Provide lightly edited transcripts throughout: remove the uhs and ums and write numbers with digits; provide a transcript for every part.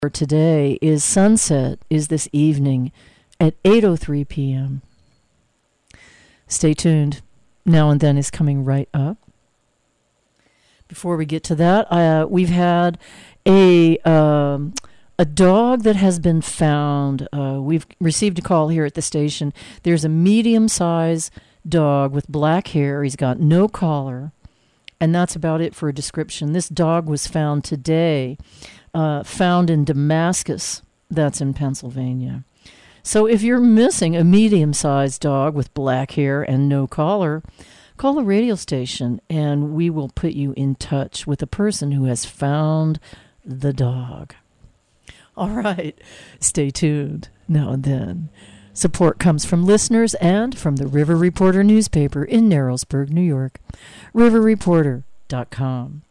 today is sunset is this evening at 8:03 p.m. Stay tuned. Now and Then is coming right up. Before we get to that, we've had a dog that has been found. We've received a call here at the station. There's a medium-sized dog with black hair. He's got no collar, and that's about it for a description. This dog was found today, found in Damascus. That's in Pennsylvania. So if you're missing a medium-sized dog with black hair and no collar, call the radio station and we will put you in touch with the person who has found the dog. All right, stay tuned. Now and Then. Support comes from listeners and from the River Reporter newspaper in Narrowsburg, New York. riverreporter.com.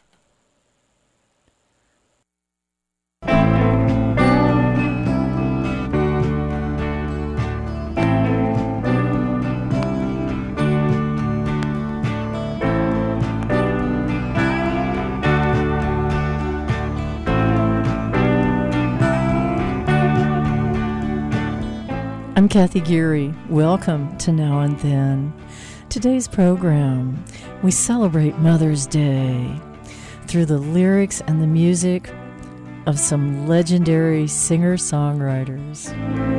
I'm Kathy Geary. Welcome to Now and Then. Today's program, we celebrate Mother's Day through the lyrics and the music of some legendary singer-songwriters.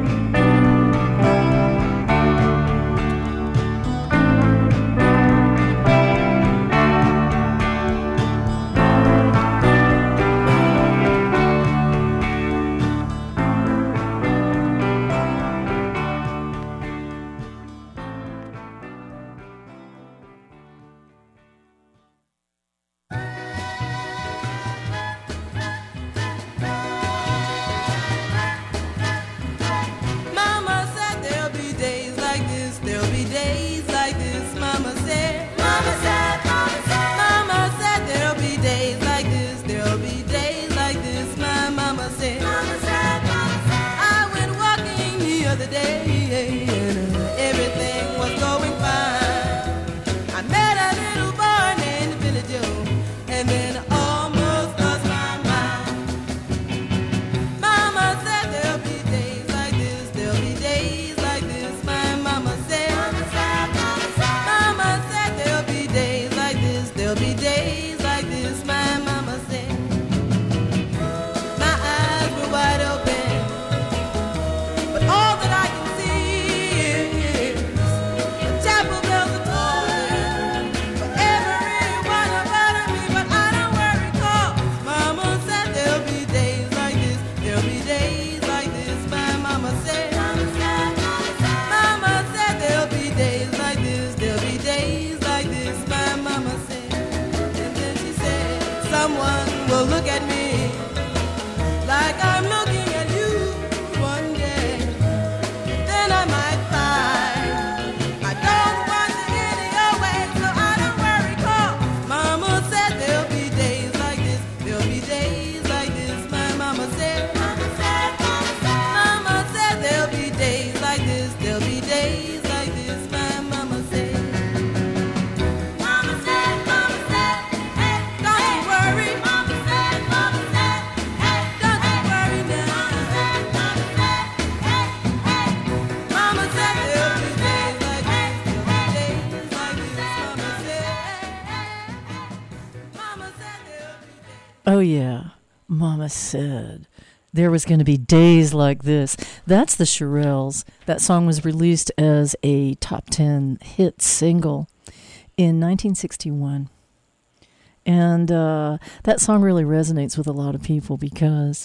Oh, yeah, Mama said there was going to be days like this. That's the Shirelles. That song was released as a top 10 hit single in 1961. And that song really resonates with a lot of people because,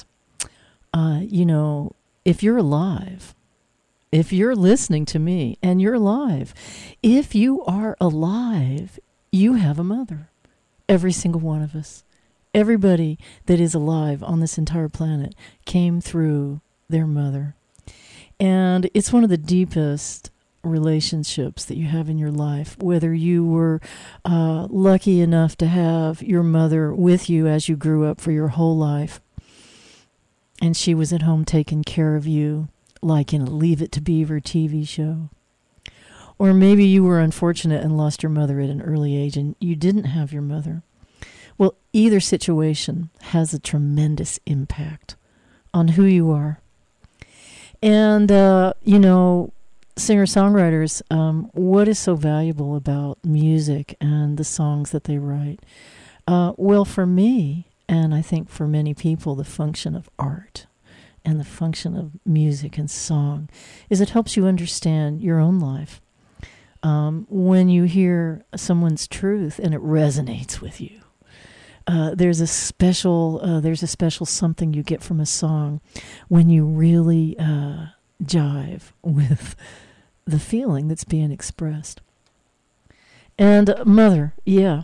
if you're alive, if you're listening to me and you're alive, if you are alive, you have a mother. Every single one of us. Everybody that is alive on this entire planet came through their mother. And it's one of the deepest relationships that you have in your life, whether you were lucky enough to have your mother with you as you grew up for your whole life, and she was at home taking care of you, like in a Leave It to Beaver TV show. Or maybe you were unfortunate and lost your mother at an early age and you didn't have your mother. Well, either situation has a tremendous impact on who you are. And, singer-songwriters, what is so valuable about music and the songs that they write? Well, for me, and I think for many people, the function of art and the function of music and song is it helps you understand your own life. When you hear someone's truth and it resonates with you, there's a special something you get from a song when you really jive with the feeling that's being expressed. And mother, yeah.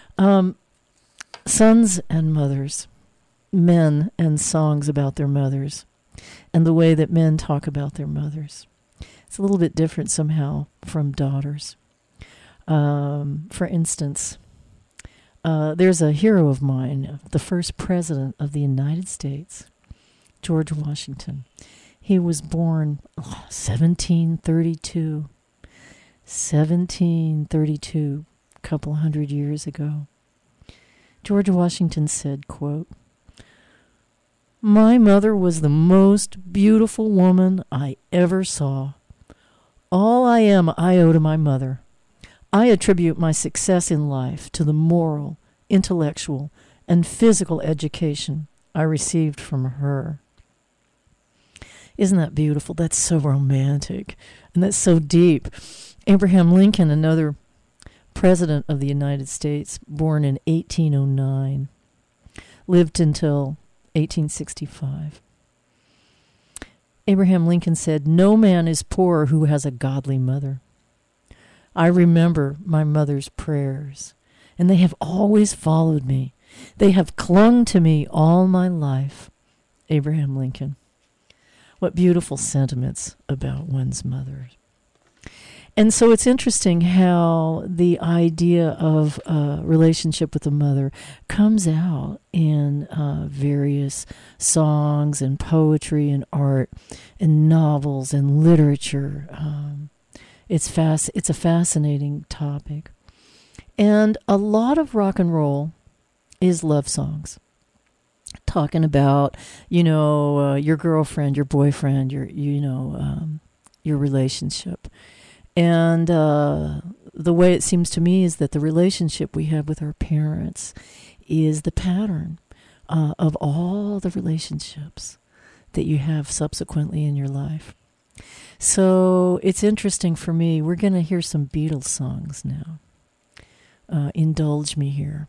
Sons and mothers, men and songs about their mothers, and the way that men talk about their mothers. It's a little bit different somehow from daughters. For instance, there's a hero of mine, the first president of the United States, George Washington. He was born 1732, a couple hundred years ago. George Washington said, quote, "My mother was the most beautiful woman I ever saw. All I am I owe to my mother. I attribute my success in life to the moral, intellectual, and physical education I received from her." Isn't that beautiful? That's so romantic, and that's so deep. Abraham Lincoln, another president of the United States, born in 1809, lived until 1865. Abraham Lincoln said, "No man is poor who has a godly mother. I remember my mother's prayers, and they have always followed me. They have clung to me all my life." Abraham Lincoln. What beautiful sentiments about one's mother. And so it's interesting how the idea of a relationship with the mother comes out in various songs and poetry and art and novels and literature. It's a fascinating topic. And a lot of rock and roll is love songs. Talking about, your girlfriend, your boyfriend, your relationship. And the way it seems to me is that the relationship we have with our parents is the pattern of all the relationships that you have subsequently in your life. So it's interesting for me. We're going to hear some Beatles songs now. Indulge me here.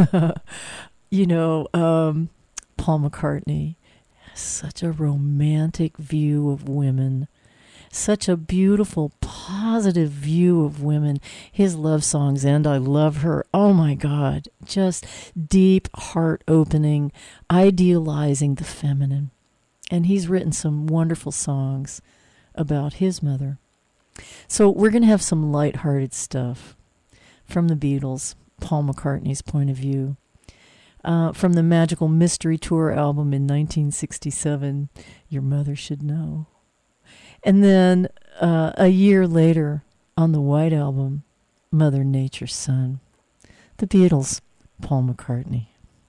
Paul McCartney has such a romantic view of women. Such a beautiful, positive view of women. His love songs, "And I Love Her," oh my God, just deep, heart-opening, idealizing the feminine. And he's written some wonderful songs about his mother. So we're going to have some lighthearted stuff from the Beatles, Paul McCartney's point of view. From the Magical Mystery Tour album in 1967, "Your Mother Should Know." And then a year later, on the White Album, "Mother Nature's Son." The Beatles, Paul McCartney.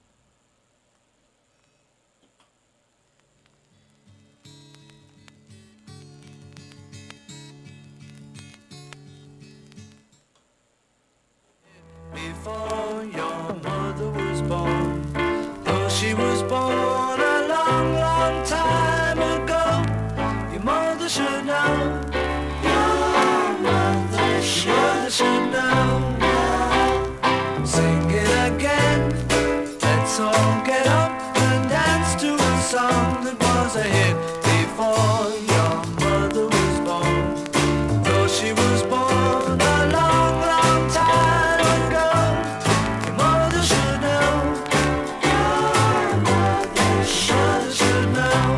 Before your mother was born, though she was born a long, long time ago, your mother should know. Your mother should know. Sing it again. Let's all get up and dance to a song that was a hit before your mother was born. Though she was born a long, long time ago, your mother should know. Your mother should know.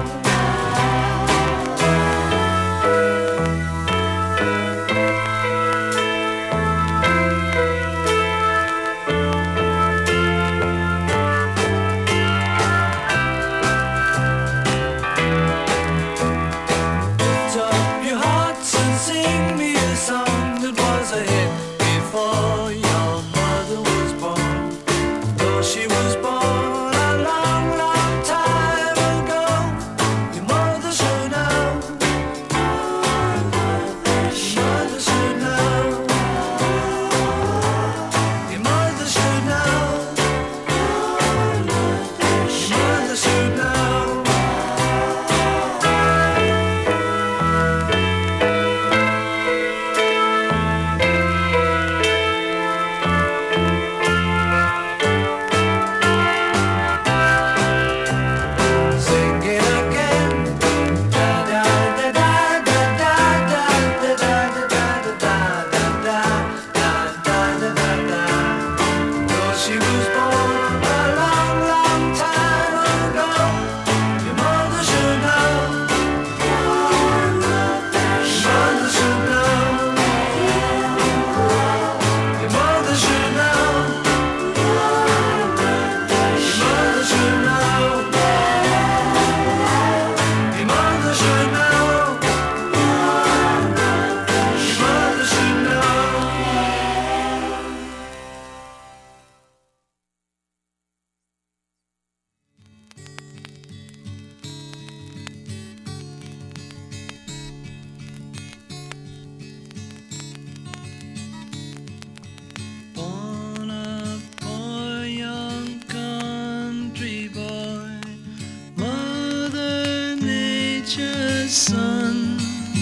teenager's son.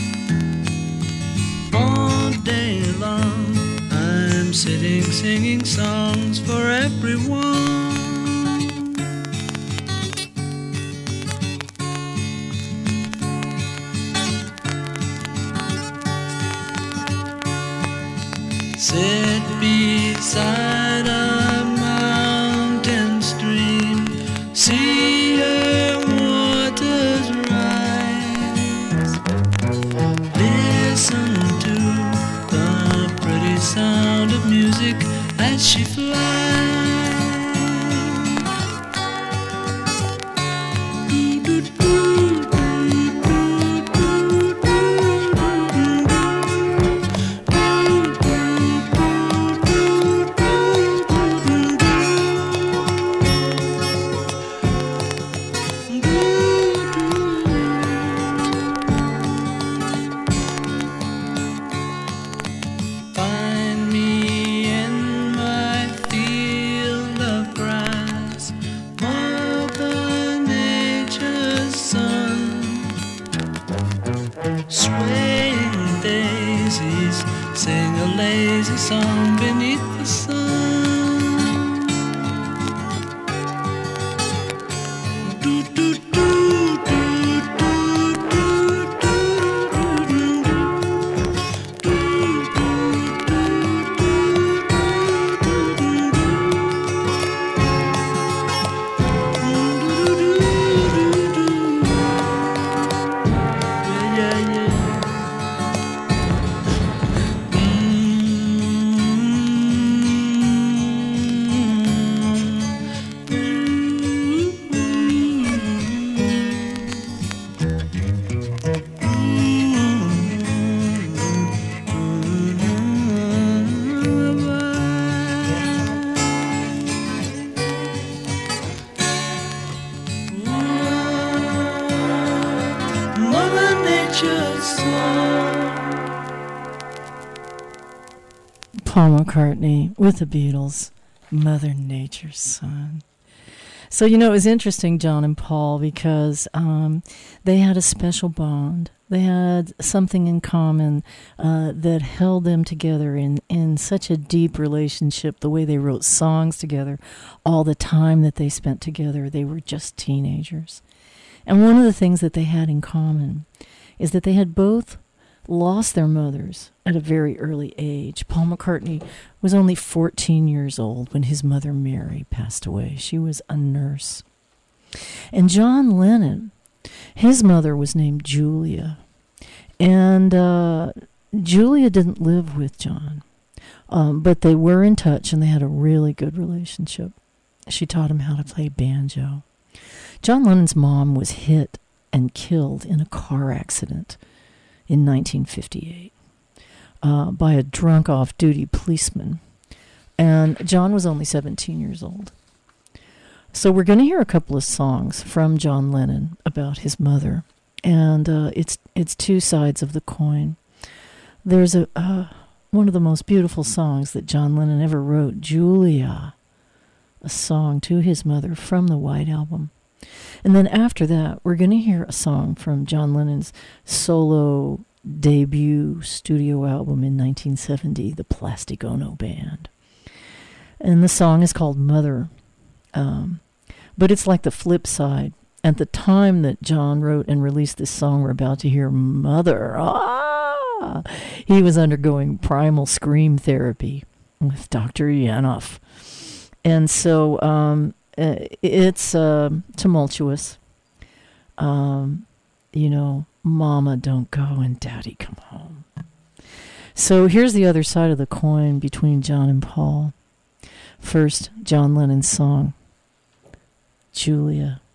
All day long I'm sitting singing songs for everyone. Sit beside a mountain stream, see her waters rise. Listen to the pretty sound of music as she flies. Find me in my field of grass, Mother Nature's son. Swaying daisies sing a lazy song beneath the sun. Do, do, do, do, do, do, do, do, Mother Nature's son. Paul McCartney with the Beatles, Mother Nature's Son. So, you know, it was interesting, John and Paul, because they had a special bond. They had something in common that held them together in such a deep relationship, the way they wrote songs together, all the time that they spent together. They were just teenagers. And one of the things that they had in common is that they had both lost their mothers at a very early age. Paul McCartney was only 14 years old when his mother Mary passed away. She was a nurse. And John Lennon, his mother was named Julia. And Julia didn't live with John, but they were in touch and they had a really good relationship. She taught him how to play banjo. John Lennon's mom was hit and killed in a car accident in 1958 by a drunk off-duty policeman. And John was only 17 years old. So we're going to hear a couple of songs from John Lennon about his mother. And it's two sides of the coin. There's one of the most beautiful songs that John Lennon ever wrote, Julia, a song to his mother from the White Album. And then after that, we're going to hear a song from John Lennon's solo debut studio album in 1970, the Plastic Ono Band. And the song is called Mother. But it's like the flip side. At the time that John wrote and released this song we're about to hear, Mother, he was undergoing primal scream therapy with Dr. Yanoff. And so it's tumultuous. You know, Mama, don't go, and Daddy, come home. So here's the other side of the coin between John and Paul. First, John Lennon's song, Julia.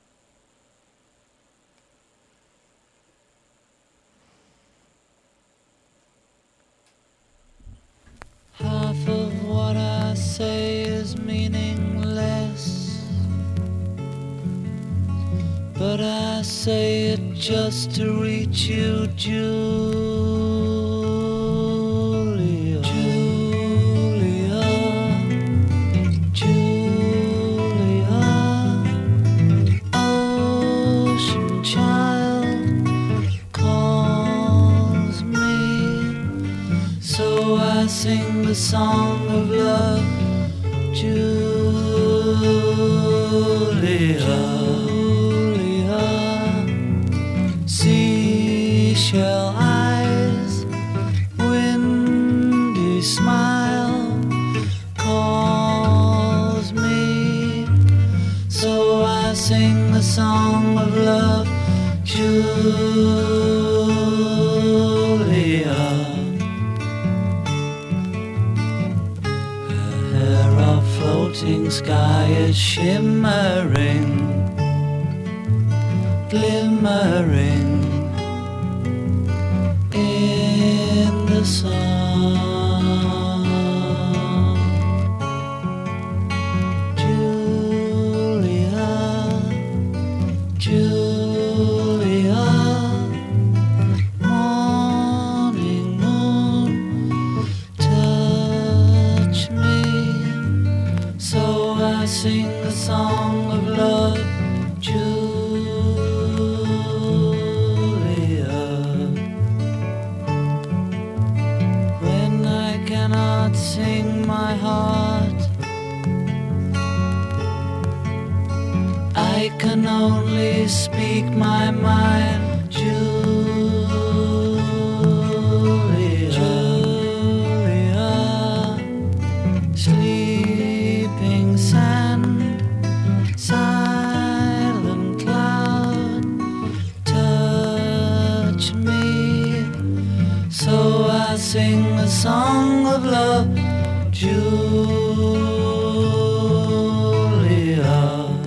Half of what I say is meaningless, but I say it just to reach you, Julia. Julia, Julia, ocean child, song of love, Julia, Julia. Seashell eyes, windy smile calls me, so I sing the song of love, Julia. Floating sky is shimmering, glimmering in the sun. Julia, Julia, morning moon, touch me, so I sing the song of love, Julia. When I cannot sing my heart, I can only speak my mind, Julia, Julia. Sleeping sand, silent cloud, touch me, so I sing the song of love, Julia.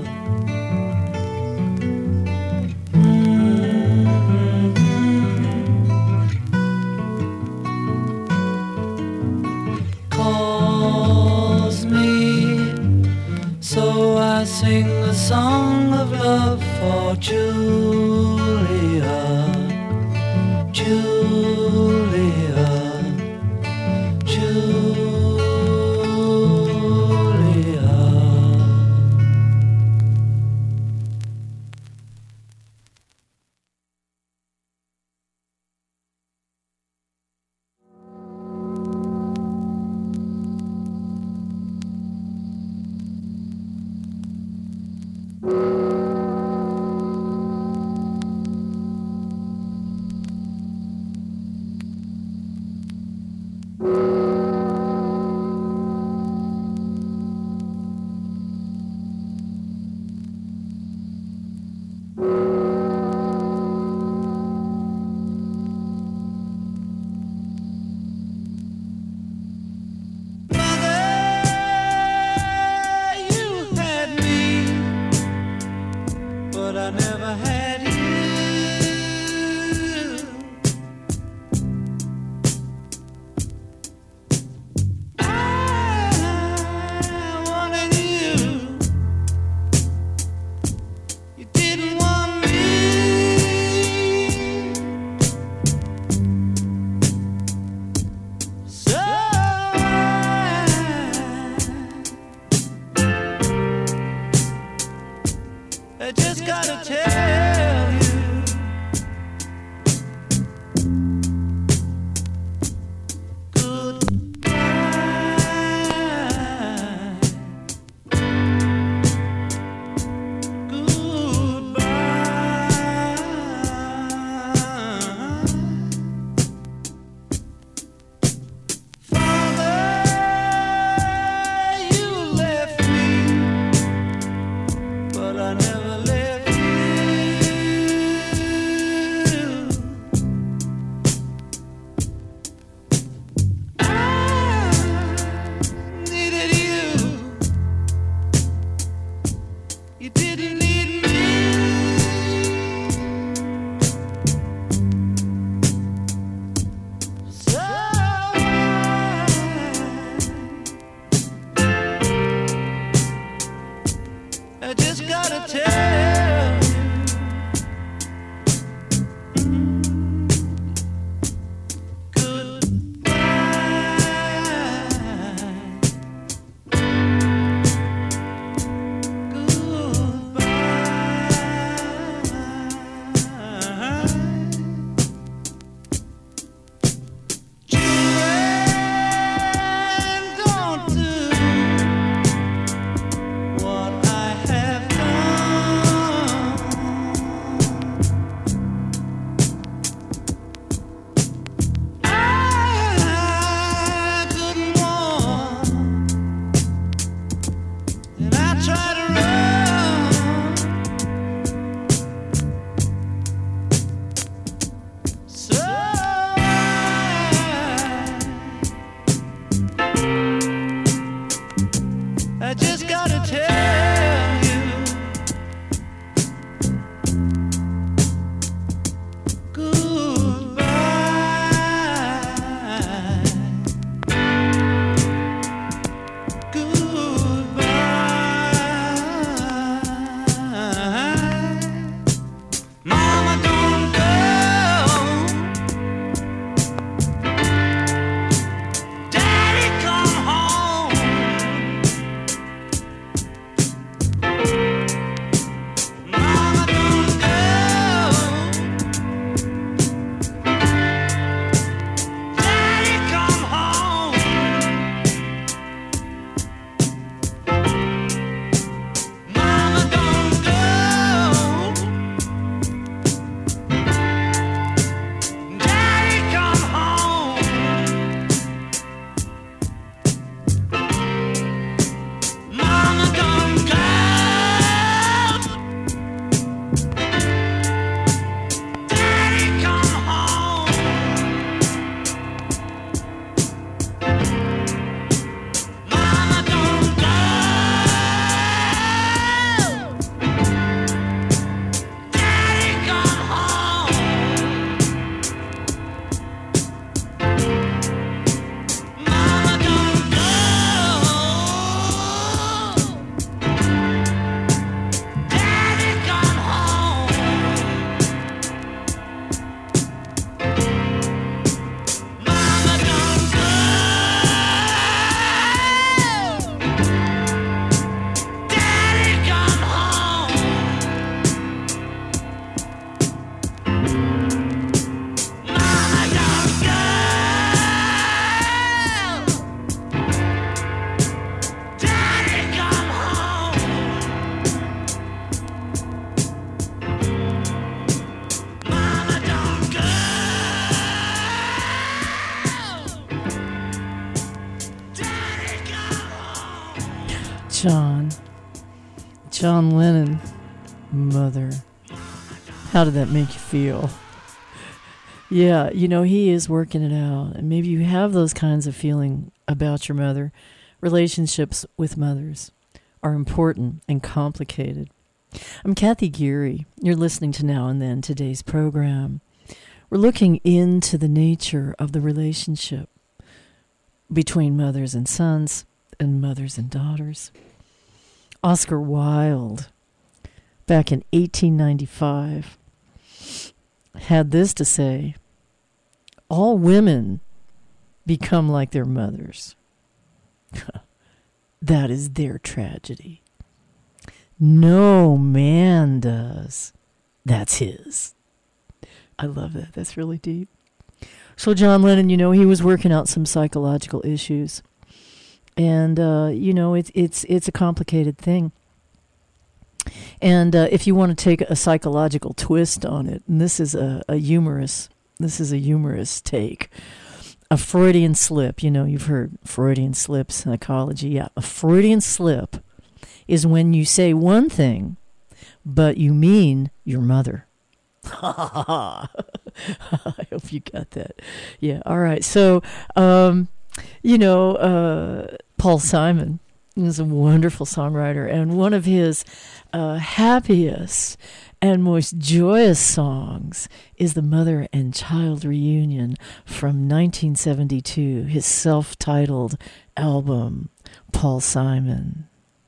Calls me, so I sing the song of love for Julia, Julia, Julia. John Lennon, Mother. How did that make you feel? Yeah, he is working it out. And maybe you have those kinds of feeling about your mother. Relationships with mothers are important and complicated. I'm Kathy Geary. You're listening to Now and Then, today's program. We're looking into the nature of the relationship between mothers and sons and mothers and daughters. Oscar Wilde, back in 1895, had this to say: all women become like their mothers. That is their tragedy. No man does. That's his. I love that. That's really deep. So John Lennon, he was working out some psychological issues. And, it's a complicated thing. And if you want to take a psychological twist on it, and this is a humorous take, a Freudian slip. You've heard Freudian slip psychology. Yeah, a Freudian slip is when you say one thing, but you mean your mother. I hope you got that. Yeah, all right. So, Paul Simon is a wonderful songwriter, and one of his happiest and most joyous songs is the Mother and Child Reunion from 1972, his self-titled album, Paul Simon.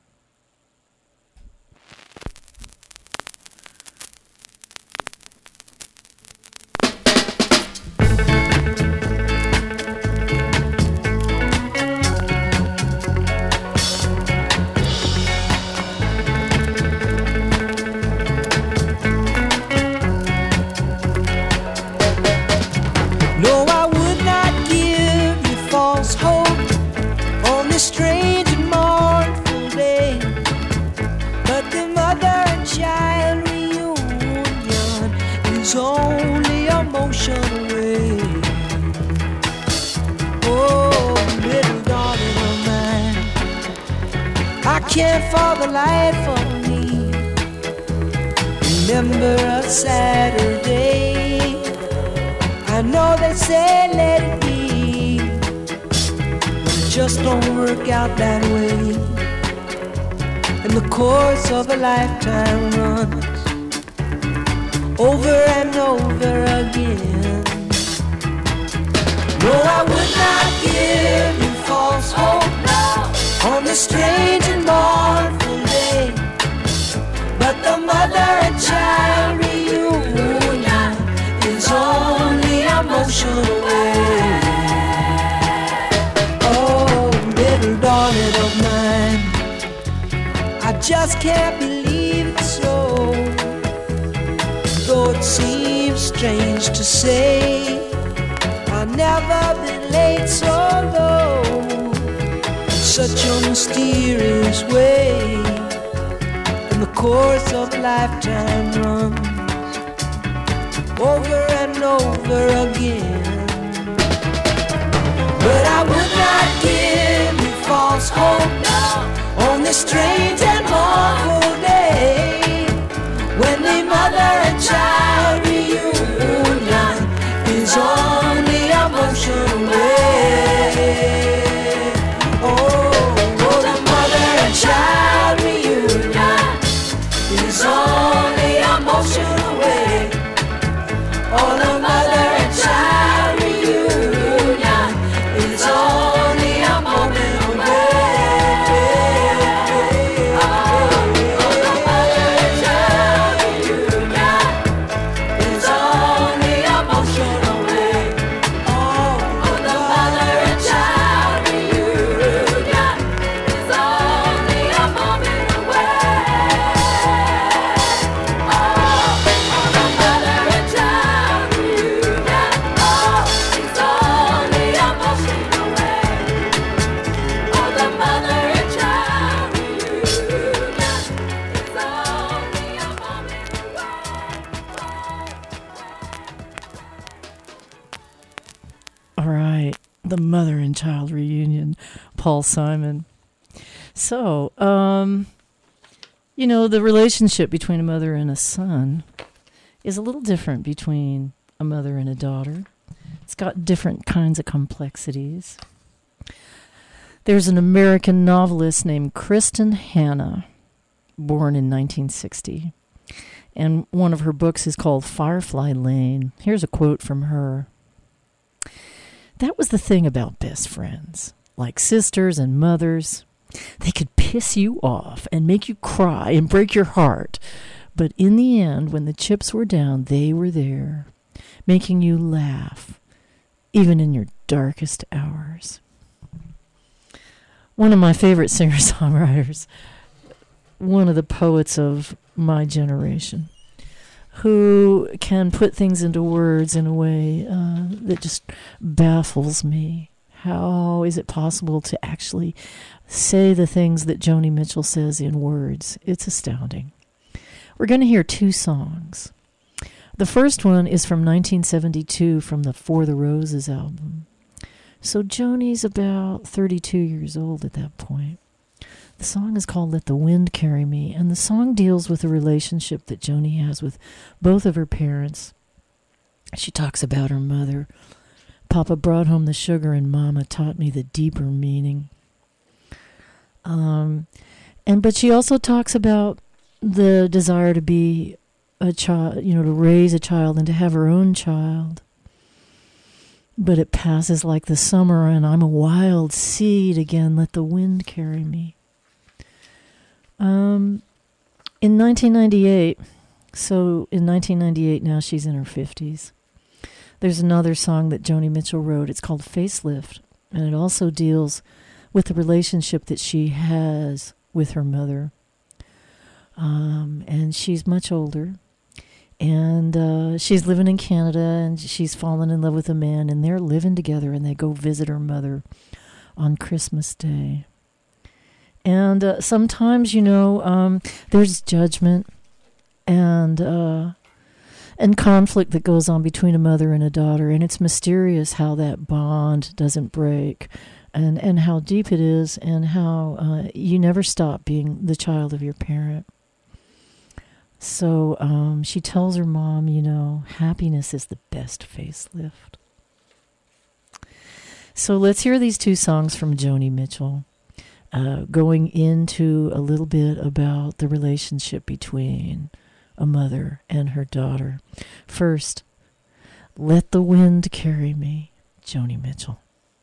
Strange and mournful day, but the mother and child reunion is only a motion away. Oh, little darling of mine, I can't for the life of me remember a Saturday. I know they say let it be, just don't work out that way. And the course of a lifetime runs over and over again. No, I would not give you false hope on this strange and mournful day, but the mother and child reunion is only a motion away. Darling of mine, I just can't believe it so, though it seems strange to say. I've never been late so low, in such a mysterious way, and the course of a lifetime runs over and over again. But I would not give you false hope on this strange and mournful day, when the mother and child reunion is only a motion away. Oh, the mother and child reunion is only a motion away. Oh, the mother and child reunion is only a moment away. The Mother and Child Reunion, Paul Simon. So, the relationship between a mother and a son is a little different between a mother and a daughter. It's got different kinds of complexities. There's an American novelist named Kristen Hanna, born in 1960. And one of her books is called Firefly Lane. Here's a quote from her. "That was the thing about best friends. Like sisters and mothers, they could piss you off and make you cry and break your heart. But in the end, when the chips were down, they were there, making you laugh, even in your darkest hours." One of my favorite singer-songwriters, one of the poets of my generation, who can put things into words in a way that just baffles me. How is it possible to actually say the things that Joni Mitchell says in words? It's astounding. We're going to hear two songs. The first one is from 1972 from the For the Roses album. So Joni's about 32 years old at that point. The song is called Let the Wind Carry Me, and the song deals with the relationship that Joni has with both of her parents. She talks about her mother. "Papa brought home the sugar and Mama taught me the deeper meaning." But she also talks about the desire to be a child, to raise a child and to have her own child. But it passes like the summer, and I'm a wild seed again. Let the wind carry me. In 1998, now she's in her 50s. There's another song that Joni Mitchell wrote. It's called Facelift, and it also deals with the relationship that she has with her mother. And she's much older, and she's living in Canada, and she's fallen in love with a man, and they're living together, and they go visit her mother on Christmas Day. And sometimes, there's judgment and conflict that goes on between a mother and a daughter, and it's mysterious how that bond doesn't break, and how deep it is, and how you never stop being the child of your parent. So she tells her mom, happiness is the best facelift. So let's hear these two songs from Joni Mitchell, going into a little bit about the relationship between a mother and her daughter. First, Let the Wind Carry Me, Joni Mitchell.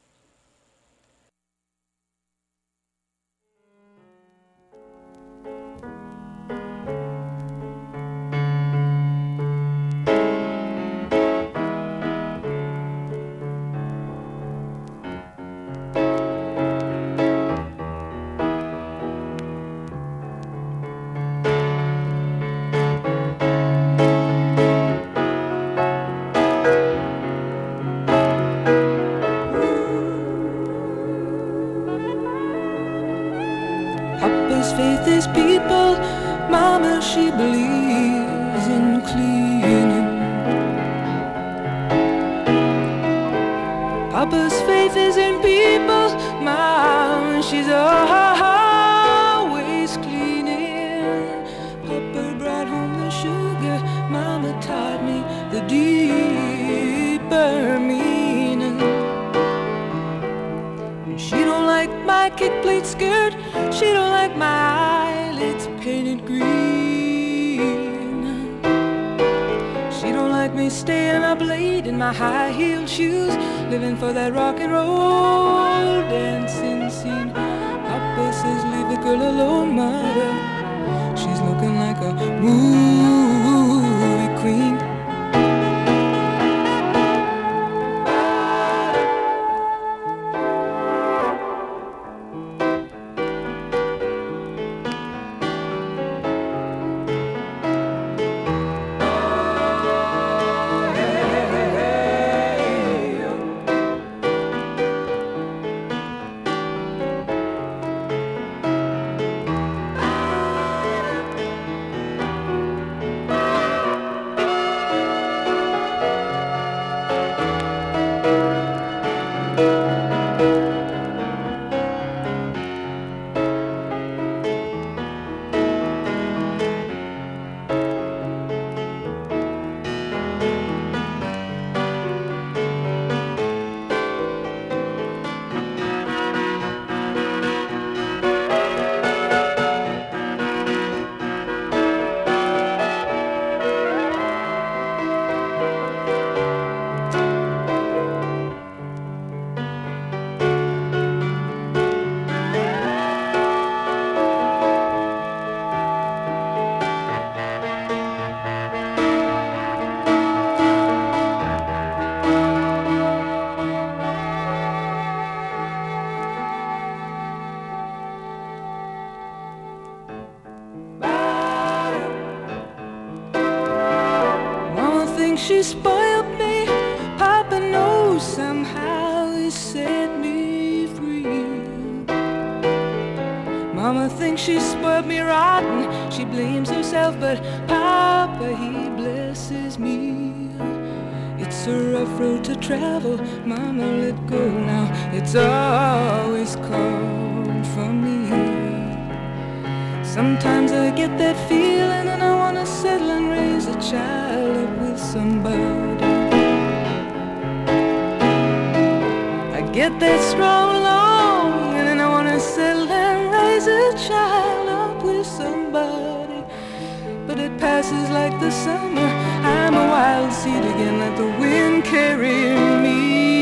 She believes in cleaning. Papa's faith is in people. Mom, she's always cleaning. Papa brought home the sugar. Mama taught me the deeper meaning. She don't like my kick plate skirt. She don't like my eyelids painted green. Me staying up late in my high-heeled shoes, living for that rock and roll dancing scene. Papa says leave the girl alone, mother. She's looking like a movie queen. thinks she spoiled me. Papa knows somehow he set me free. Mama thinks she spoiled me rotten. She blames herself, but Papa, he blesses me. It's a rough road to travel. Mama, let go now. It's always called for me. Sometimes I get that feeling and I wanna settle and raise a child up with somebody. I get that strong longing and then I wanna settle and raise a child up with somebody. But it passes like the summer. I'm a wild seed again, let the wind carry me.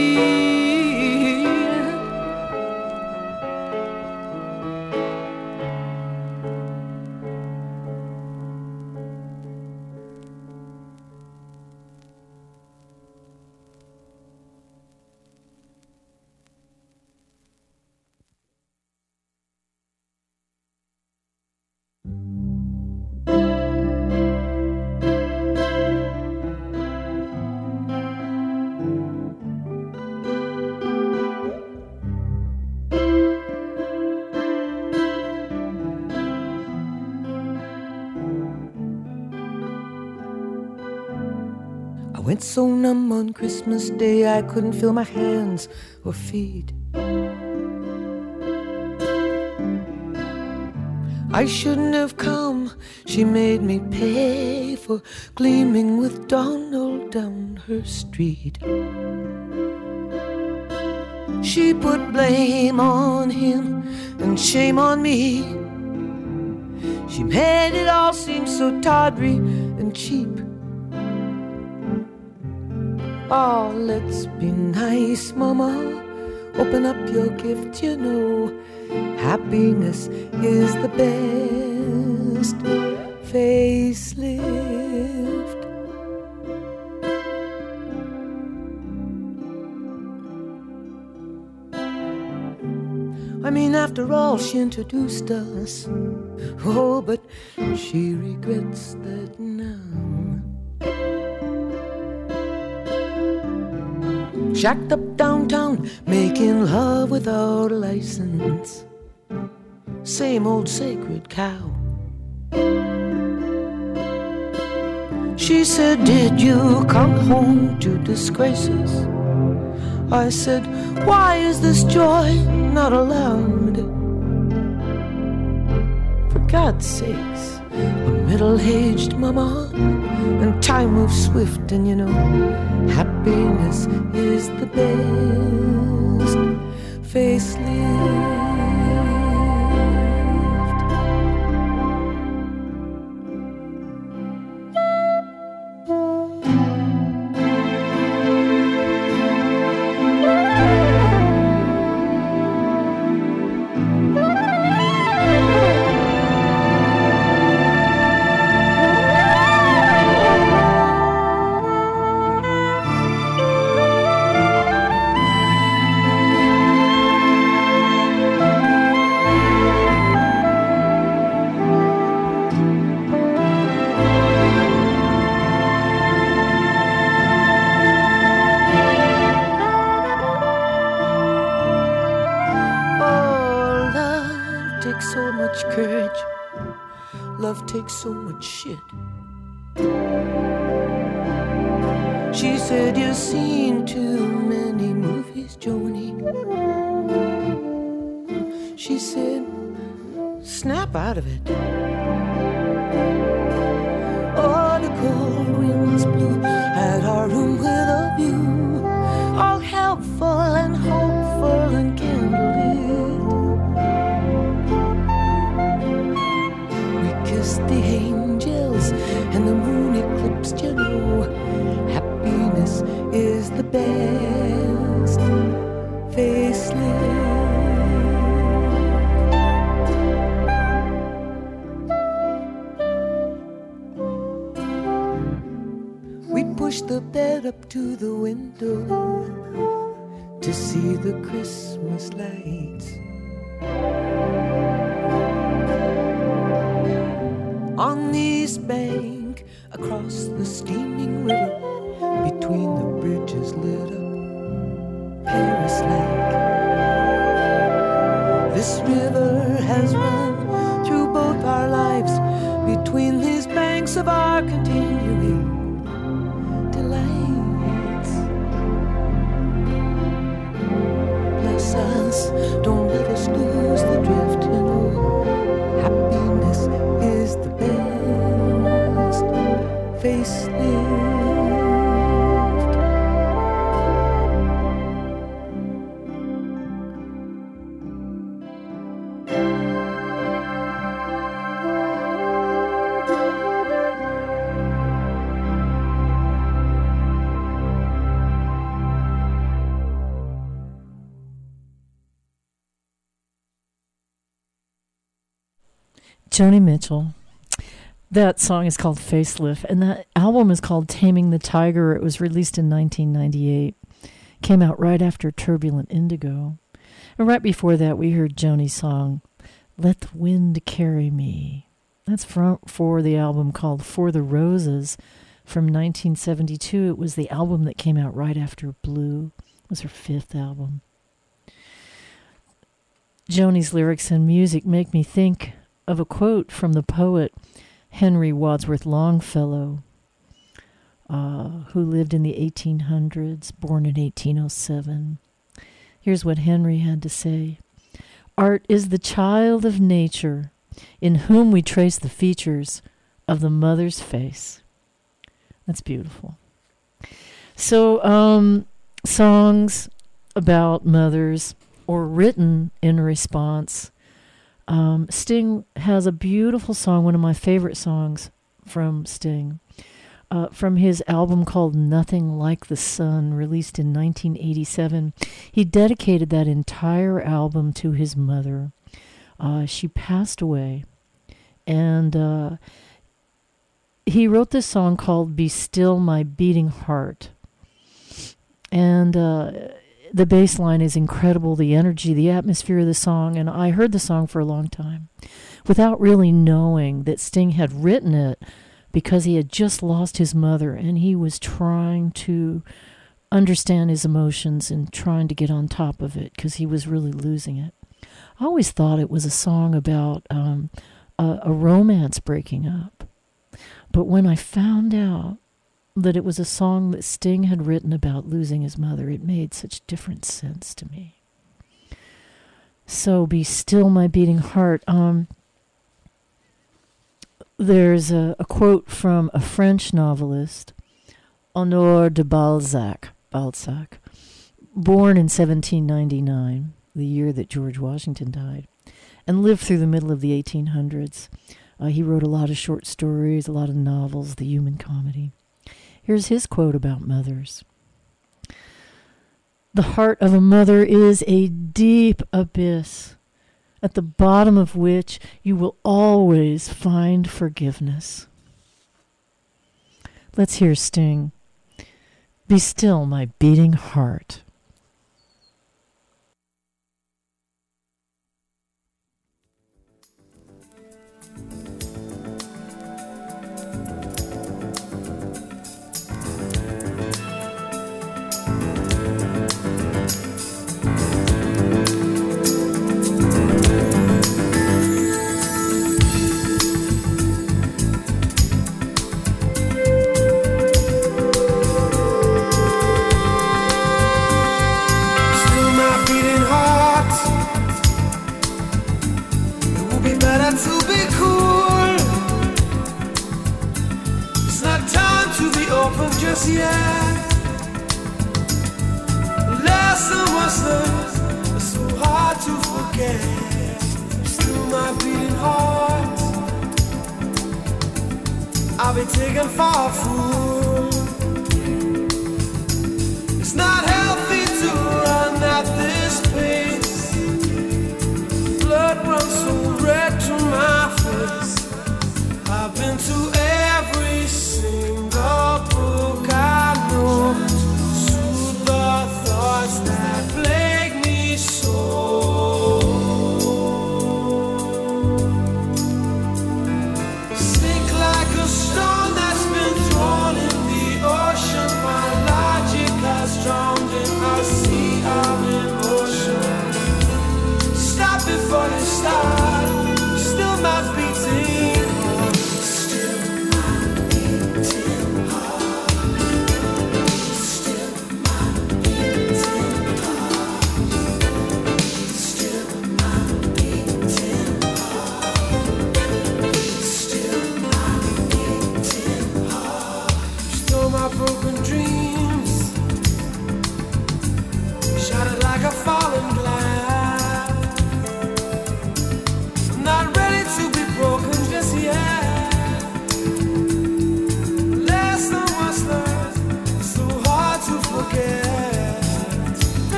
Went so numb on Christmas Day I couldn't feel my hands or feet. I shouldn't have come. She made me pay for gleaming with Donald down her street. She put blame on him and shame on me. She made it all seem so tawdry and cheap. Oh, let's be nice, Mama. Open up your gift, you know. Happiness is the best facelift. I mean, after all, she introduced us. Oh, but she regrets that now. Shacked up downtown, making love without a license. Same old sacred cow. She said, did you come home to disgrace us? I said, why is this joy not allowed? For God's sakes, a middle-aged mama, and time moves swift, and you know, happiness is the best facelift. Takes so much shit. She said, you've seen too many movies, Joni. She said, snap out of it. Oh, the cold winds blew at our room with a view, all helpful and hopeful and candlelit. The angels and the moon eclipsed, you know, happiness is the best facelift. We pushed the bed up to the window to see the Christmas lights. On the east bank, across the steaming river, between the bridges lit up Paris Lake. This river has run through both our lives, between these banks of our continuing delights. Bless us, don't let us lose the drift, you know. Happiness is the best facelift. Joni Mitchell. That song is called Facelift, and that album is called Taming the Tiger. It was released in 1998. Came out right after Turbulent Indigo. And right before that, we heard Joni's song, Let the Wind Carry Me. That's for the album called For the Roses from 1972. It was the album that came out right after Blue. It was her fifth album. Joni's lyrics and music make me think of a quote from the poet Henry Wadsworth Longfellow, who lived in the 1800s, born in 1807. Here's what Henry had to say. Art is the child of nature, in whom we trace the features of the mother's face. That's beautiful. So, songs about mothers, or written in response. Sting has a beautiful song, one of my favorite songs from Sting, from his album called Nothing Like the Sun, released in 1987. He dedicated that entire album to his mother. She passed away, and he wrote this song called Be Still My Beating Heart. And the bass line is incredible, the energy, the atmosphere of the song, and I heard the song for a long time without really knowing that Sting had written it because he had just lost his mother and he was trying to understand his emotions and trying to get on top of it because he was really losing it. I always thought it was a song about a romance breaking up, but when I found out that it was a song that Sting had written about losing his mother, it made such different sense to me. So, Be Still My Beating Heart. There's a quote from a French novelist, Honoré de Balzac, born in 1799, the year that George Washington died, and lived through the middle of the 1800s. He wrote a lot of short stories, a lot of novels, the human comedy. Here's his quote about mothers. The heart of a mother is a deep abyss, at the bottom of which you will always find forgiveness. Let's hear Sting. Be still, my beating heart. Just yet, the lesson was learned. It's so hard to forget. Still my beating heart, I'll be taken for a fool. It's not healthy to run at this pace. Blood runs so red to my face. I've been to every single book I know to soothe the thoughts that plague me so. Sink like a stone that's been thrown in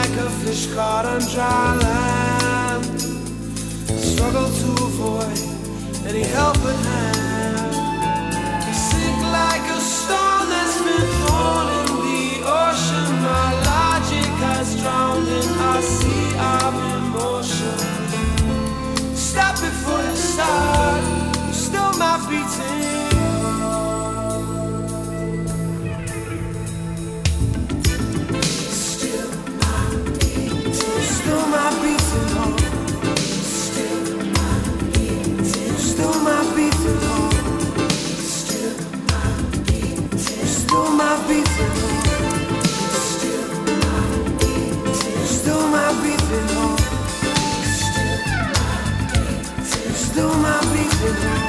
like a fish caught on dry land. Struggle to avoid any helping hand. Sink like a stone that's been thrown in the ocean. My logic has drowned in our sea of emotion. Stop before you start. Still my beating. Still my beating. Still my beating heart. Still my beating. Still my beating heart. Still my beating. Still my beating heart. Still my beating. Still my beating heart. Still my beating heart.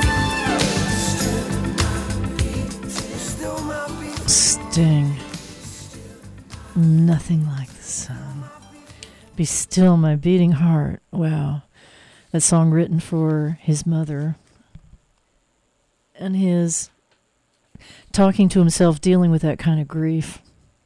Sting. Nothing like the sun. Be still my beating heart. Wow. That song written for his mother. And his talking to himself, dealing with that kind of grief.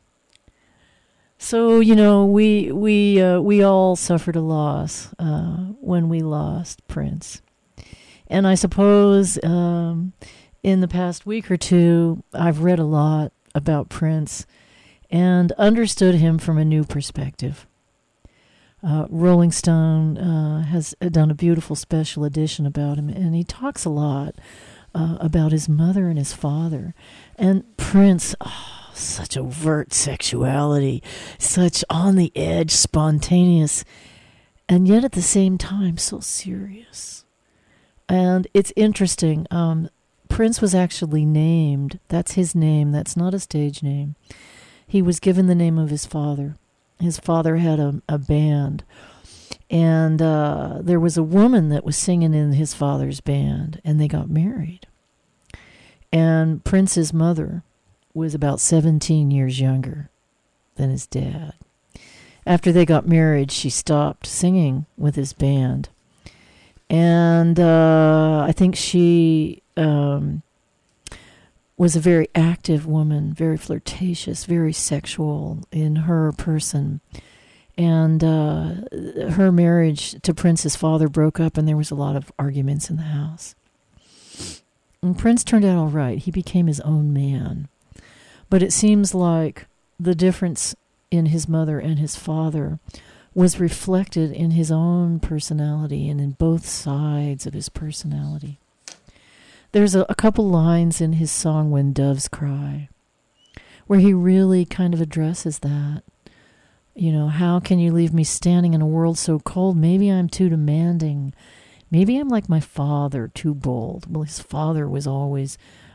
So, you know, we all suffered a loss when we lost Prince. And I suppose in the past week or two, I've read a lot about Prince and understood him from a new perspective. Rolling Stone has done a beautiful special edition about him, and he talks a lot about his mother and his father. And Prince, such overt sexuality, such on the edge, spontaneous, and yet at the same time so serious. And it's interesting. Prince was actually named. That's his name. That's not a stage name. He was given the name of his father. His father had a band. And there was a woman that was singing in his father's band, and they got married. And Prince's mother was about 17 years younger than his dad. After they got married, she stopped singing with his band. And I think she was a very active woman, very flirtatious, very sexual in her person. And her marriage to Prince's father broke up, and there was a lot of arguments in the house. And Prince turned out all right. He became his own man. But it seems like the difference in his mother and his father was reflected in his own personality and in both sides of his personality. There's a couple lines in his song, When Doves Cry, where he really kind of addresses that. You know, how can you leave me standing in a world so cold? Maybe I'm too demanding. Maybe I'm like my father, too bold. Well, his father was always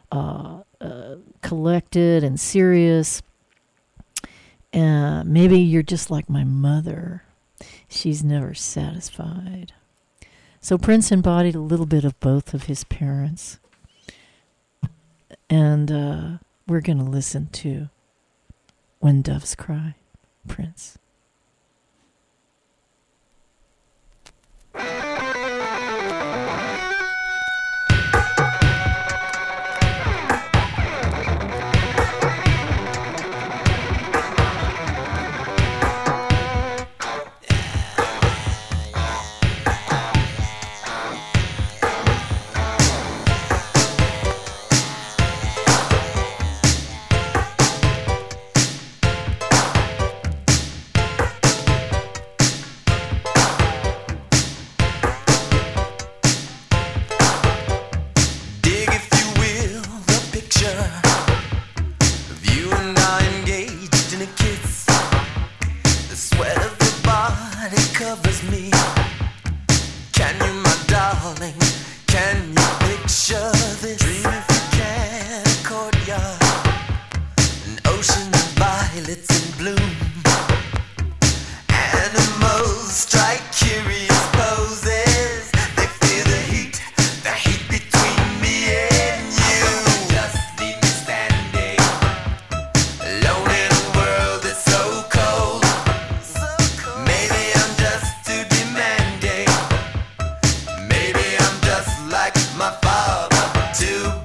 collected and serious. Maybe you're just like my mother. She's never satisfied. So Prince embodied a little bit of both of his parents. And we're going to listen to When Doves Cry, Prince.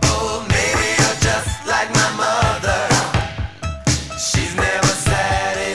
She's never satisfied.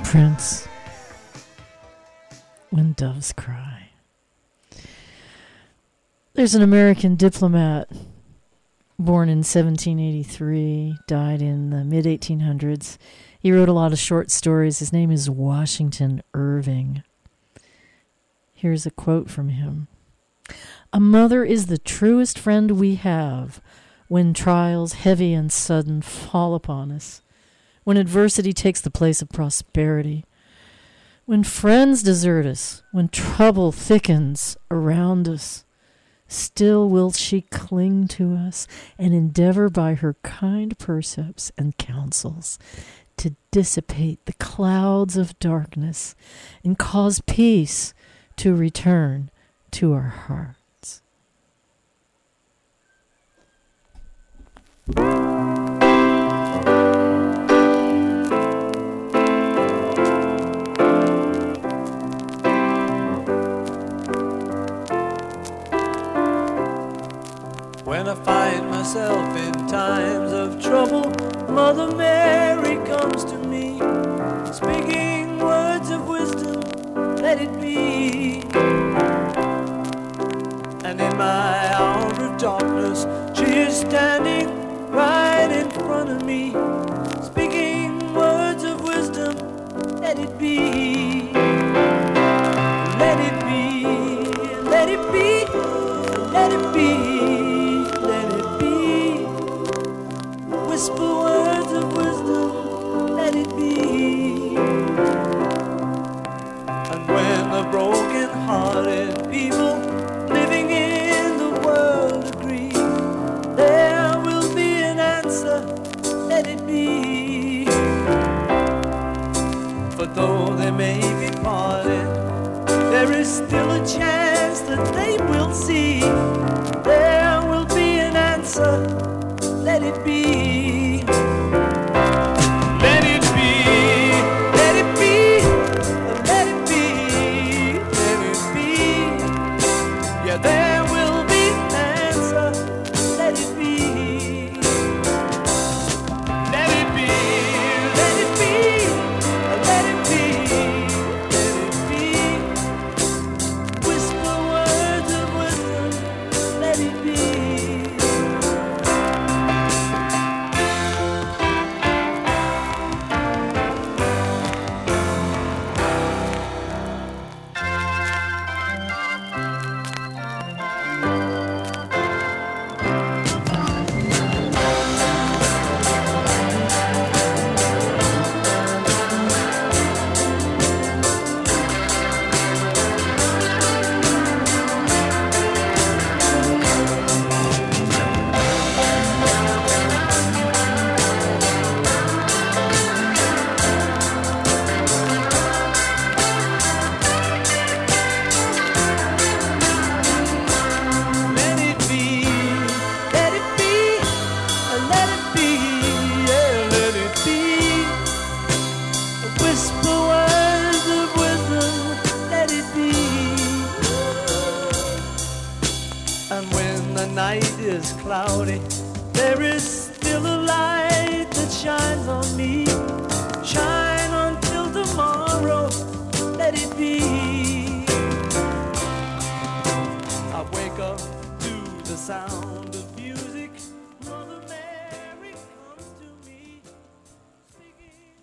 Prince, When Doves Cry. There's an American diplomat born in 1783, died in the mid-1800s. He wrote a lot of short stories. His name is Washington Irving. Here's a quote from him. "A mother is the truest friend we have when trials heavy and sudden fall upon us, when adversity takes the place of prosperity, when friends desert us, when trouble thickens around us. Still will she cling to us and endeavor by her kind precepts and counsels to dissipate the clouds of darkness and cause peace to return to our hearts." When I find myself in times of trouble, Mother Mary comes to me, speaking words of wisdom, let it be. And in my hour of darkness, she is standing right in front of me, speaking words of wisdom, let it be. Let it be, let it be, let it be. Whisper words of wisdom, let it be. And when the broken-hearted people living in the world agree, there will be an answer, let it be. For though they may be parted, there is still a chance that they will see. There will be an answer, let it be. Let it be, let it be, let it be, let it be. Yeah, there will be an answer, let it be. Let it be, let it be, let it be, let it be. Whisper words of wisdom, let it be. Cloudy, there is still a light that shines on me. Shine until tomorrow, let it be. I wake up to the sound of music. Mother Mary comes to me, speaking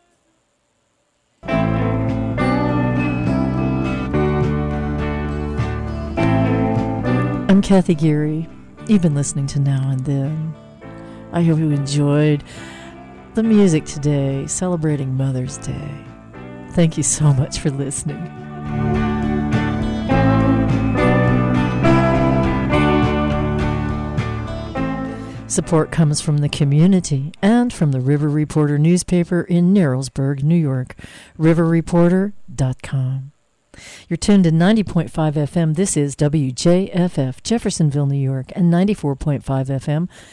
words. I'm Kathy Geary. You've been listening to Now and Then. I hope you enjoyed the music today, celebrating Mother's Day. Thank you so much for listening. Support comes from the community and from the River Reporter newspaper in Narrowsburg, New York, riverreporter.com. You're tuned to 90.5 FM. This is WJFF, Jeffersonville, New York, and 94.5 FM,